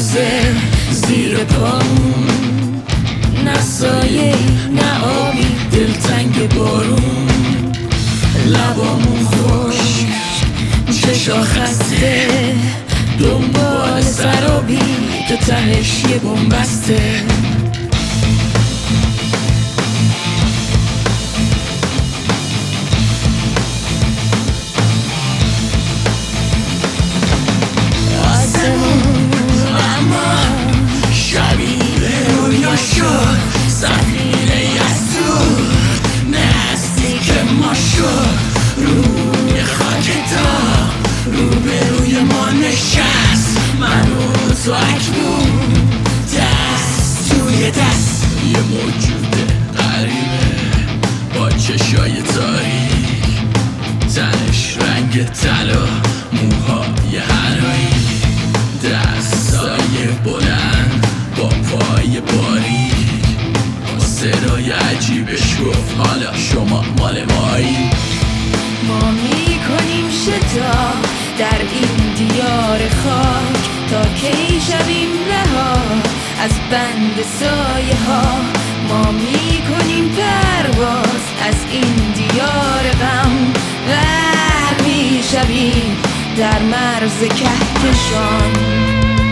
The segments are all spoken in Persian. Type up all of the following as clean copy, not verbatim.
میریزه زیر پامون، نه سایه نه آبی دلتنگ بارون، لبامون خشک چشا خسته، دنبال سرابی تو تهش یه بنبسته. سفینه از دور نزدیک ما شد، روی خاکتا روبروی ما نشست، من و تو اکنون دست توی دست. یه موجود غریبه با چشای تاریک، تنش رنگ طلا، موهای هنایی، دستای بلند با پای باریک، صدای عجیبش گفت حالا شما مال مایی. ما میکنیم شتا در این دیار خاک، تا کی شویم رها از بند سایه ها. ما میکنیم پرواز از این دیار غم، غرق میشویم در مرز کهکشان.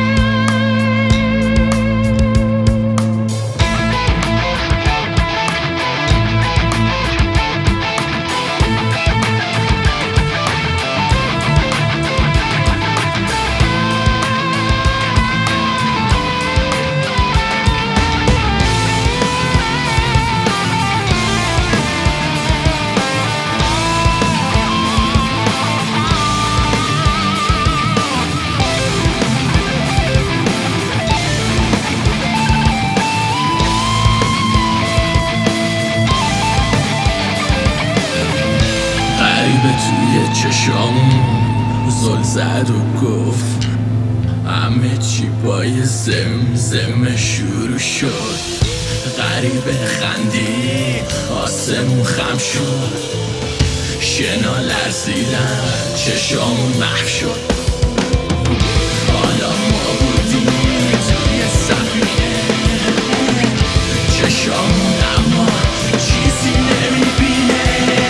به توی چشامون زل زد و گفت همه چی پای زمزم شروع شد. غریبه خندید آسمون خم شد، شنا لرزیدن چشامون محو شد. حالا ما بودیم توی سفینه، چشامون اما چیزی نمیبینه.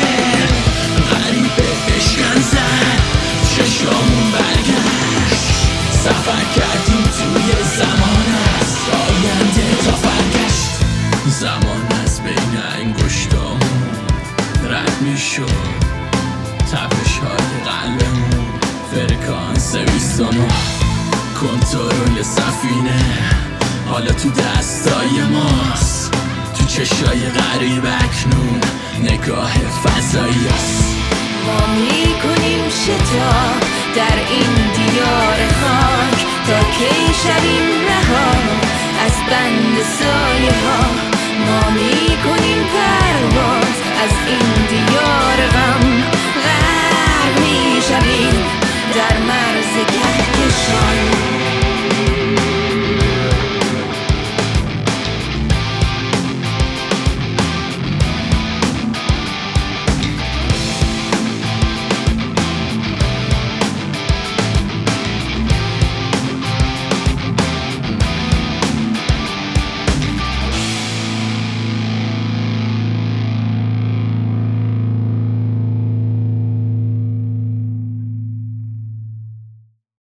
چشامون برگشت، سفر کردیم توی زمان از آینده تا برگشت. زمان از بین انگشتامون رد میشد، تپش های قلبمون فرکانس 29. کنترل سفینه حالا تو دستای ماست، تو چشای غریب اکنون نگاه فضایی است. ما میکنیم شتا در این دیار خاک، تا کی شویم رها از بند